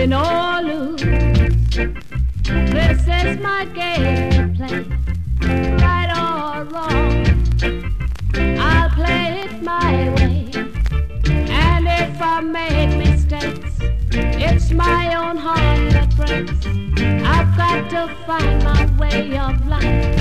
win or lose. This is my game to play, right or wrong. I'll play it my way, and if I make mistakes, it's my own heart that breaks. I've got to find my way of life.